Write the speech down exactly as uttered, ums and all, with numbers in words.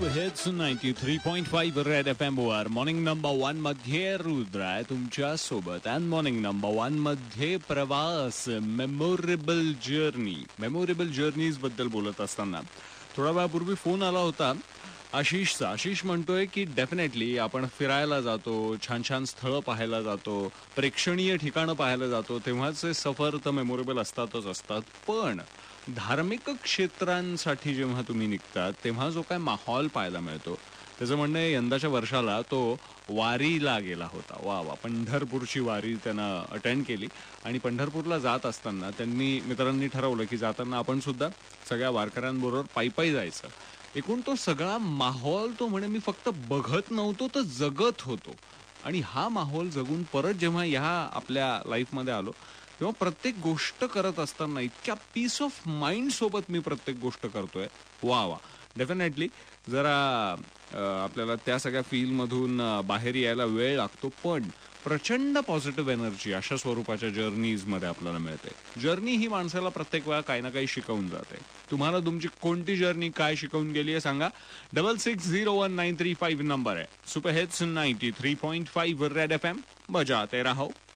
Hits ninety three point five red F M वर morning number one मध्ये रुद्र आहे तुमच्या सोबत. अँड मॉर्निंग नंबर वन मध्ये प्रवास, मेमोरेबल जर्नी. मेमोरेबल जर्नीज बद्दल बोलत असताना थोडा वेळापूर्वी फोन आला होता आशिषचा. आशिष म्हणतोय की डेफिनेटली आपण फिरायला जातो, छान छान स्थळं पाहायला जातो, प्रेक्षणीय ठिकाणं पाहायला जातो, तेव्हाचे सफर तर मेमोरेबल असतातच असतात. पण धार्मिक क्षेत्रांसाठी जेव्हा तुम्ही निघतात तेव्हा जो काय माहोल पाहायला मिळतो, त्याचं म्हणणं आहे यंदाच्या वर्षाला तो वारीला गेला होता. वा वा, पंढरपूरची वारी त्यानं अटेंड केली. आणि पंढरपूरला जात असताना त्यांनी मित्रांनी ठरवलं की जाताना आपण सुद्धा सगळ्या वारकऱ्यांबरोबर पायी पायी जायचं. एकूण तो सगळा माहोल तो म्हणे मी फक्त बघत नव्हतो तर जगत होतो. आणि हा माहोल जगून परत जेव्हा ह्या आपल्या लाईफमध्ये आलो तेव्हा प्रत्येक गोष्ट करत असताना इतक्या पीस ऑफ माइंड सोबत मी प्रत्येक गोष्ट करतोय. वा वा, डेफिनेटली जरा आपल्याला त्या सगळ्या फीलमधून बाहेर यायला वेळ लागतो, पण प्रचंड पॉझिटिव्ह एनर्जी अशा स्वरूपाच्या जर्नीजमध्ये आपल्याला मिळते. जर्नी ही माणसाला प्रत्येक वेळा काही ना काही शिकवून जाते. तुम्हाला तुमची कोणती जर्नी काय शिकवून गेली आहे सांगा. Double six zero one nine three five number आहे. Super hits ninety three point five red F M, बजाते रहो.